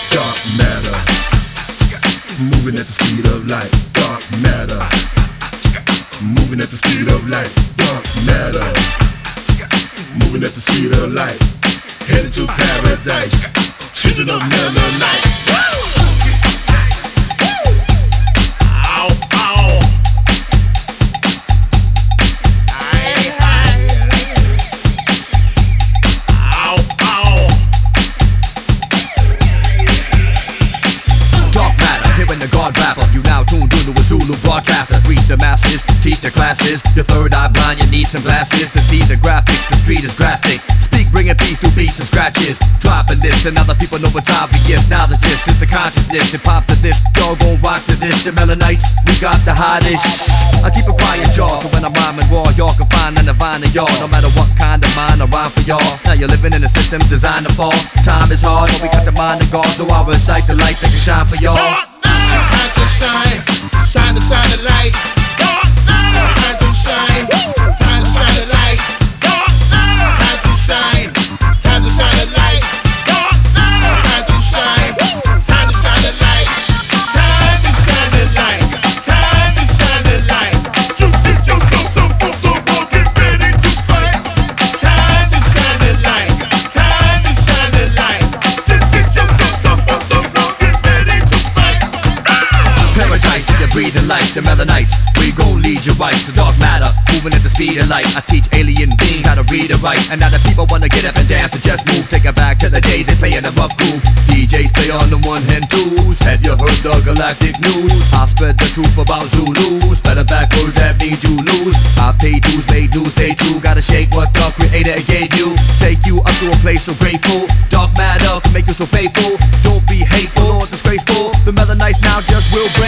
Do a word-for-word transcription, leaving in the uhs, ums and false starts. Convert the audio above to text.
dark matter, moving at the speed of light. Dark matter, moving at the speed of light. Dark matter, moving at the speed of light. Headed to paradise, children of melanite. Ow, ow. Aye, aye. Ow, ow. Dark matter, hearing the God rapper. You now tuned into a Zulu broadcaster. Reach the masses, teach the classes. Your third eye blind, you need some glasses to see the graphics. The street is drastic. Speak, bringing peace through beats and scratches. Dropping this and other people know what's obvious. Knowledge is the consciousness. Hip hop to this, y'all gon' rock to this. The Melanites, we got the hottest. I keep a quiet jaw, so when I'm rhyming raw, y'all can find the divine in y'all. No matter what kind of mind I rhyme for y'all. Now you're living in a system designed to fall. Time is hard, but we got the mind of God, so I recite the light that can shine for y'all. Time to shine, time to shine the light. Time to shine, time to shine the light. Time to shine, time to shine the light. Time to shine, time to shine the light. Time to shine the light. Time to shine the light. You get yourself some football, get ready to fight. Time to shine the light. Time to shine the light. Just get yourself some football, get ready to fight. Paradise, you're breathing life, the Melanites. We gon' lead you right to dark matter, moving at the speed of light. I teach alien beings how to read and write. And now the people wanna get up and dance and just move. Take it back to the days they playing the rough groove. D Js play on the one hand twos. Have you heard the galactic news? I spread the truth about Zulus. Better backwards, that means you lose. I pay dues, made news, stay true. Gotta shake what the creator gave you. Take you up to a place so grateful. Dark matter can make you so faithful. Don't be hateful or disgraceful. The Melanites now just will break.